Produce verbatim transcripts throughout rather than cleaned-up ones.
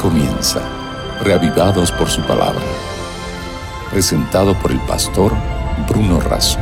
comienza, reavivados por su palabra. Presentado por el pastor Bruno Razo.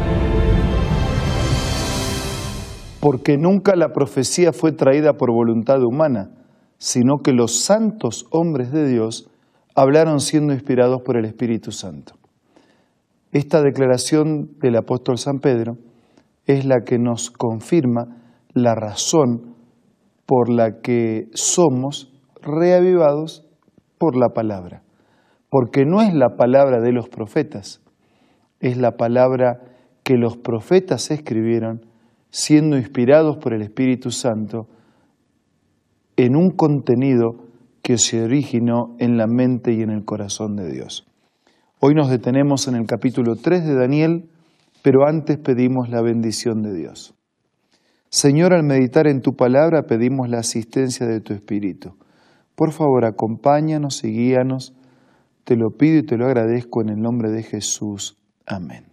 Porque nunca la profecía fue traída por voluntad humana, sino que los santos hombres de Dios hablaron siendo inspirados por el Espíritu Santo. Esta declaración del apóstol San Pedro es la que nos confirma la razón por la que somos reavivados por la palabra. Porque no es la palabra de los profetas, es la palabra que los profetas escribieron siendo inspirados por el Espíritu Santo en un contenido que se originó en la mente y en el corazón de Dios. Hoy nos detenemos en el capítulo tres de Daniel, pero antes pedimos la bendición de Dios. Señor, al meditar en tu palabra pedimos la asistencia de tu Espíritu. Por favor, acompáñanos y guíanos. Te lo pido y te lo agradezco en el nombre de Jesús. Amén.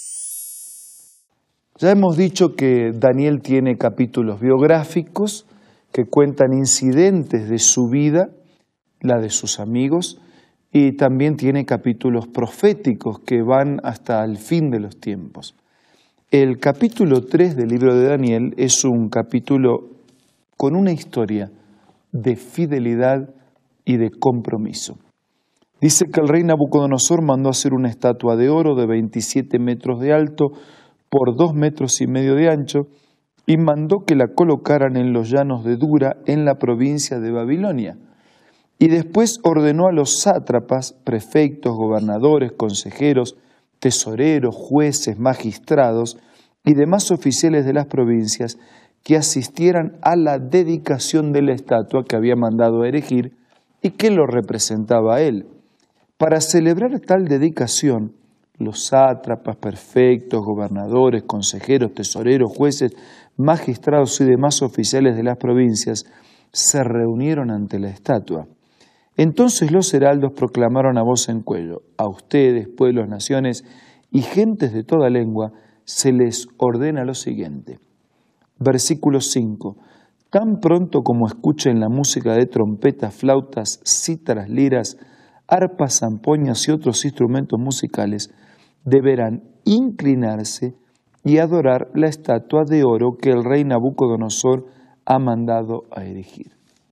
Ya hemos dicho que Daniel tiene capítulos biográficos que cuentan incidentes de su vida, la de sus amigos, y también tiene capítulos proféticos que van hasta el fin de los tiempos. El capítulo tres del libro de Daniel es un capítulo con una historia de fidelidad y de compromiso. Dice que el rey Nabucodonosor mandó hacer una estatua de oro de veintisiete metros de alto por dos metros y medio de ancho y mandó que la colocaran en los llanos de Dura en la provincia de Babilonia. Y después ordenó a los sátrapas, prefectos, gobernadores, consejeros, tesoreros, jueces, magistrados y demás oficiales de las provincias que asistieran a la dedicación de la estatua que había mandado erigir y que lo representaba a él. Para celebrar tal dedicación, los sátrapas, prefectos, gobernadores, consejeros, tesoreros, jueces, magistrados y demás oficiales de las provincias se reunieron ante la estatua. Entonces los heraldos proclamaron a voz en cuello: a ustedes, pueblos, naciones y gentes de toda lengua, se les ordena lo siguiente. Versículo cinco. Tan pronto como escuchen la música de trompetas, flautas, cítaras, liras, arpas, zampoñas y otros instrumentos musicales, deberán inclinarse y adorar la estatua de oro que el rey Nabucodonosor ha mandado a erigir.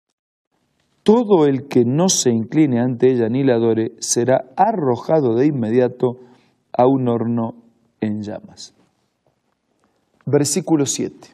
Todo el que no se incline ante ella ni la adore será arrojado de inmediato a un horno en llamas. Versículo siete.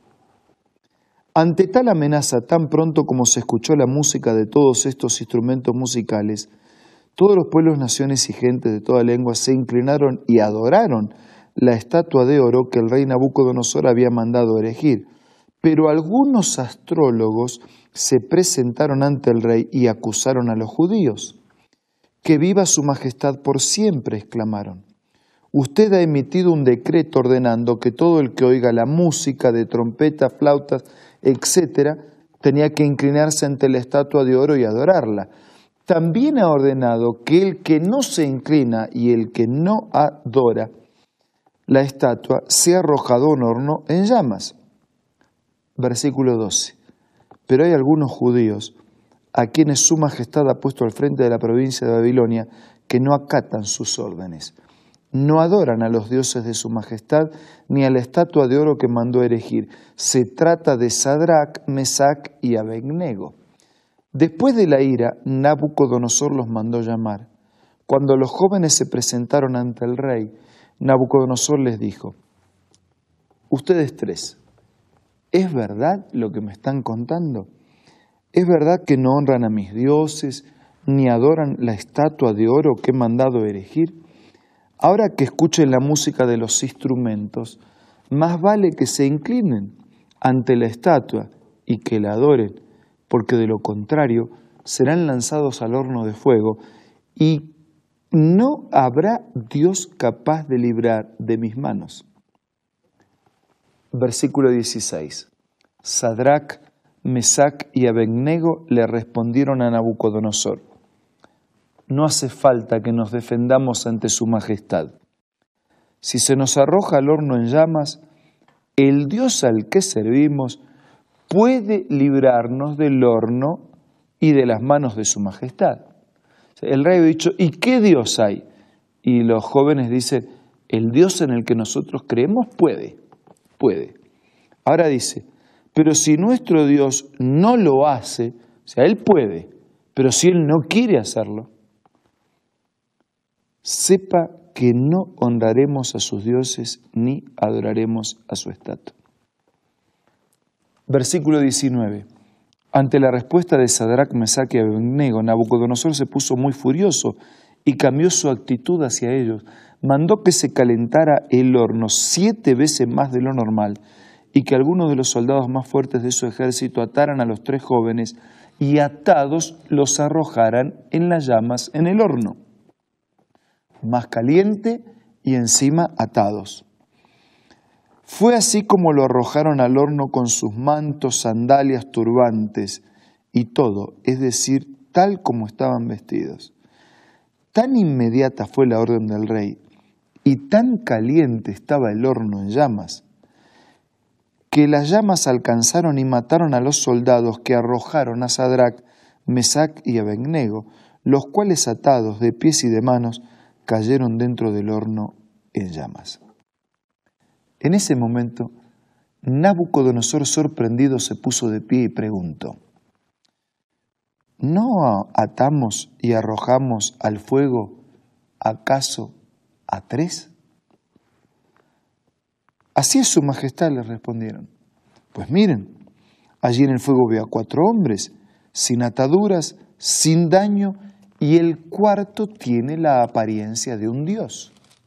Ante tal amenaza, tan pronto como se escuchó la música de todos estos instrumentos musicales, todos los pueblos, naciones y gentes de toda lengua se inclinaron y adoraron la estatua de oro que el rey Nabucodonosor había mandado erigir. Pero algunos astrólogos se presentaron ante el rey y acusaron a los judíos. «¡Que viva su majestad por siempre!», exclamaron. «Usted ha emitido un decreto ordenando que todo el que oiga la música de trompetas, flautas, etcétera, tenía que inclinarse ante la estatua de oro y adorarla. También ha ordenado que el que no se inclina y el que no adora la estatua sea arrojado a un horno en llamas». Versículo doce. Pero hay algunos judíos a quienes su majestad ha puesto al frente de la provincia de Babilonia que no acatan sus órdenes. No adoran a los dioses de su majestad ni a la estatua de oro que mandó erigir. Se trata de Sadrac, Mesac y Abednego. Después de la ira, Nabucodonosor los mandó llamar. Cuando los jóvenes se presentaron ante el rey, Nabucodonosor les dijo: «Ustedes tres, ¿es verdad lo que me están contando? ¿Es verdad que no honran a mis dioses ni adoran la estatua de oro que he mandado erigir? Ahora que escuchen la música de los instrumentos, más vale que se inclinen ante la estatua y que la adoren, porque de lo contrario serán lanzados al horno de fuego y no habrá Dios capaz de librar de mis manos». Versículo dieciséis. Sadrac, Mesac y Abednego le respondieron a Nabucodonosor: «No hace falta que nos defendamos ante su majestad. Si se nos arroja al horno en llamas, el Dios al que servimos puede librarnos del horno y de las manos de su majestad. El rey ha dicho, ¿y qué Dios hay? Y los jóvenes dicen, el Dios en el que nosotros creemos puede, puede. Ahora dice, pero si nuestro Dios no lo hace, o sea, Él puede, pero si Él no quiere hacerlo, sepa que no honraremos a sus dioses ni adoraremos a su estatua. Versículo diecinueve. Ante la respuesta de Sadrac, Mesac y Abednego, Nabucodonosor se puso muy furioso y cambió su actitud hacia ellos. Mandó que se calentara el horno siete veces más de lo normal y que algunos de los soldados más fuertes de su ejército ataran a los tres jóvenes y atados los arrojaran en las llamas en el horno, más caliente y encima atados. Fue así como lo arrojaron al horno con sus mantos, sandalias, turbantes y todo, es decir, tal como estaban vestidos. Tan inmediata fue la orden del rey y tan caliente estaba el horno en llamas, que las llamas alcanzaron y mataron a los soldados que arrojaron a Sadrac, Mesac y Abednego, los cuales atados de pies y de manos cayeron dentro del horno en llamas. En ese momento, Nabucodonosor sorprendido se puso de pie y preguntó, ¿no atamos y arrojamos al fuego acaso a tres? Así es su majestad, les respondieron. Pues miren, allí en el fuego veo a cuatro hombres, sin ataduras, sin daño, y el cuarto tiene la apariencia de un dios.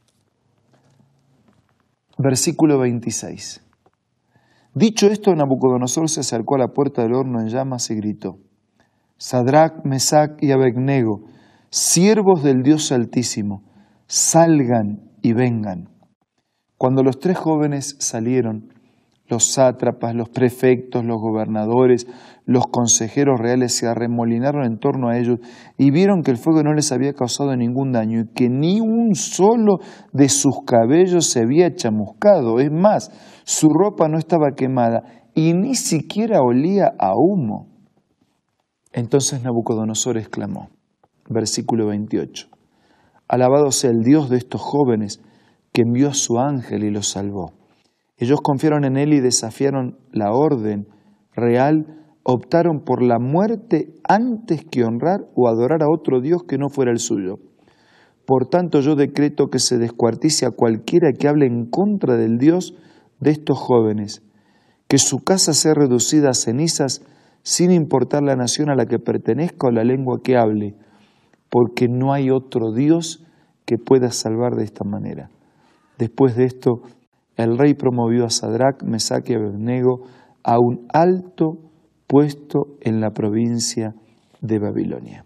Versículo veintiséis. Dicho esto, Nabucodonosor se acercó a la puerta del horno en llamas y gritó, Sadrac, Mesac y Abednego, siervos del Dios Altísimo, salgan y vengan. Cuando los tres jóvenes salieron, los sátrapas, los prefectos, los gobernadores, los consejeros reales se arremolinaron en torno a ellos y vieron que el fuego no les había causado ningún daño y que ni un solo de sus cabellos se había chamuscado. Es más, su ropa no estaba quemada y ni siquiera olía a humo. Entonces Nabucodonosor exclamó, versículo veintiocho, alabado sea el Dios de estos jóvenes que envió a su ángel y los salvó. Ellos confiaron en él y desafiaron la orden real, optaron por la muerte antes que honrar o adorar a otro Dios que no fuera el suyo. Por tanto, yo decreto que se descuartice a cualquiera que hable en contra del Dios de estos jóvenes, que su casa sea reducida a cenizas sin importar la nación a la que pertenezca o la lengua que hable, porque no hay otro Dios que pueda salvar de esta manera. Después de esto, el rey promovió a Sadrac, Mesac y Abednego a un alto puesto en la provincia de Babilonia.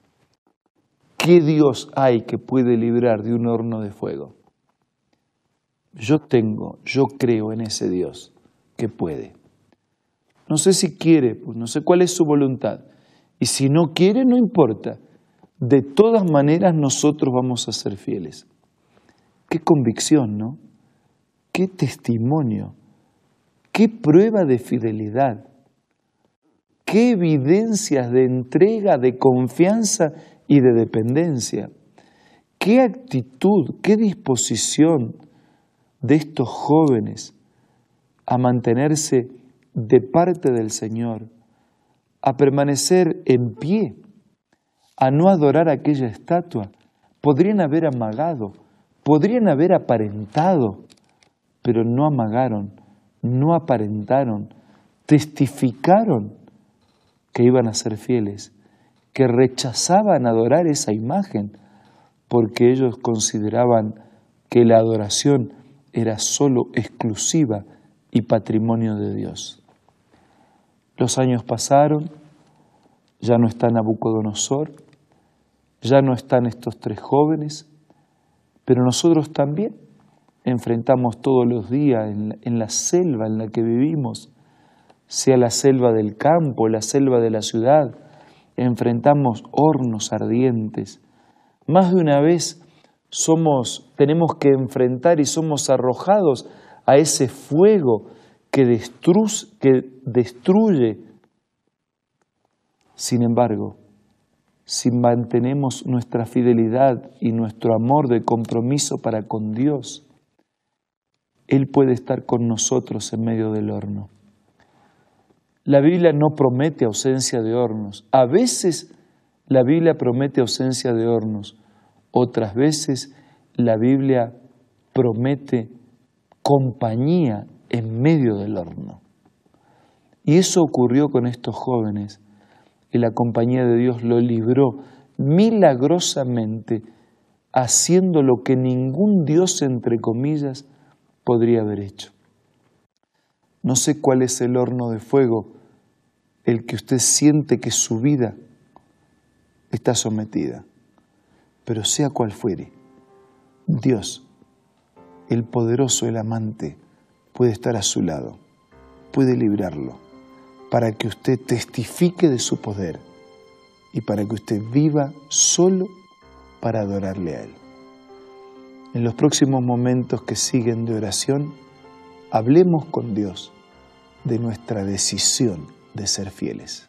¿Qué Dios hay que puede librar de un horno de fuego? Yo tengo, yo creo en ese Dios que puede. No sé si quiere, pues no sé cuál es su voluntad. Y si no quiere, no importa. De todas maneras, nosotros vamos a ser fieles. Qué convicción, ¿no? Qué testimonio, qué prueba de fidelidad, qué evidencias de entrega, de confianza y de dependencia. Qué actitud, qué disposición de estos jóvenes a mantenerse de parte del Señor, a permanecer en pie, a no adorar aquella estatua. Podrían haber amagado, podrían haber aparentado, pero no amagaron, no aparentaron, testificaron que iban a ser fieles, que rechazaban adorar esa imagen, porque ellos consideraban que la adoración era solo exclusiva y patrimonio de Dios. Los años pasaron, ya no está Nabucodonosor, ya no están estos tres jóvenes, pero nosotros también enfrentamos todos los días en la, en la selva en la que vivimos, sea la selva del campo, la selva de la ciudad, enfrentamos hornos ardientes. Más de una vez somos, tenemos que enfrentar y somos arrojados a ese fuego que destruye, que destruye Sin embargo, si mantenemos nuestra fidelidad y nuestro amor de compromiso para con Dios, Él puede estar con nosotros en medio del horno. La Biblia no promete ausencia de hornos. A veces la Biblia promete ausencia de hornos. Otras veces la Biblia promete compañía en medio del horno. Y eso ocurrió con estos jóvenes. Y la compañía de Dios lo libró milagrosamente, haciendo lo que ningún Dios, entre comillas, podría haber hecho. No sé cuál es el horno de fuego el que usted siente que su vida está sometida, pero sea cual fuere, Dios, el poderoso, el amante, puede estar a su lado, puede librarlo, para que usted testifique de su poder y para que usted viva solo para adorarle a Él. En los próximos momentos que siguen de oración, hablemos con Dios de nuestra decisión de ser fieles.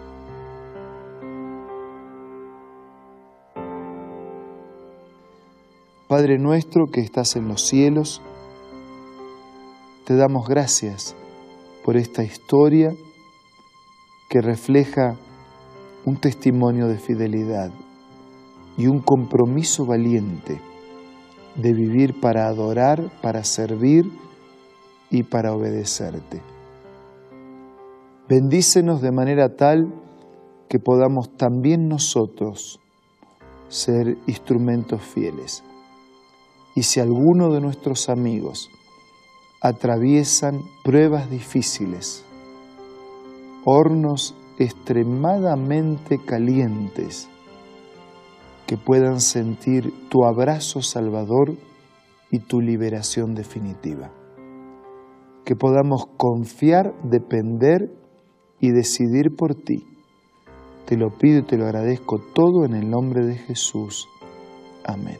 Padre nuestro que estás en los cielos, te damos gracias por esta historia que refleja un testimonio de fidelidad y un compromiso valiente de vivir para adorar, para servir y para obedecerte. Bendícenos de manera tal que podamos también nosotros ser instrumentos fieles. Y si alguno de nuestros amigos atraviesan pruebas difíciles, hornos extremadamente calientes, que puedan sentir tu abrazo salvador y tu liberación definitiva. Que podamos confiar, depender y decidir por ti. Te lo pido y te lo agradezco todo en el nombre de Jesús. Amén.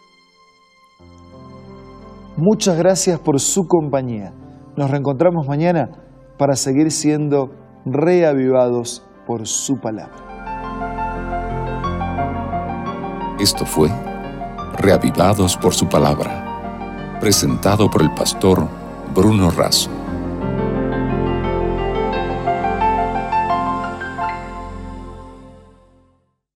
Muchas gracias por su compañía. Nos reencontramos mañana para seguir siendo reavivados por su palabra. Esto fue Reavivados por su palabra, presentado por el pastor Bruno Razo.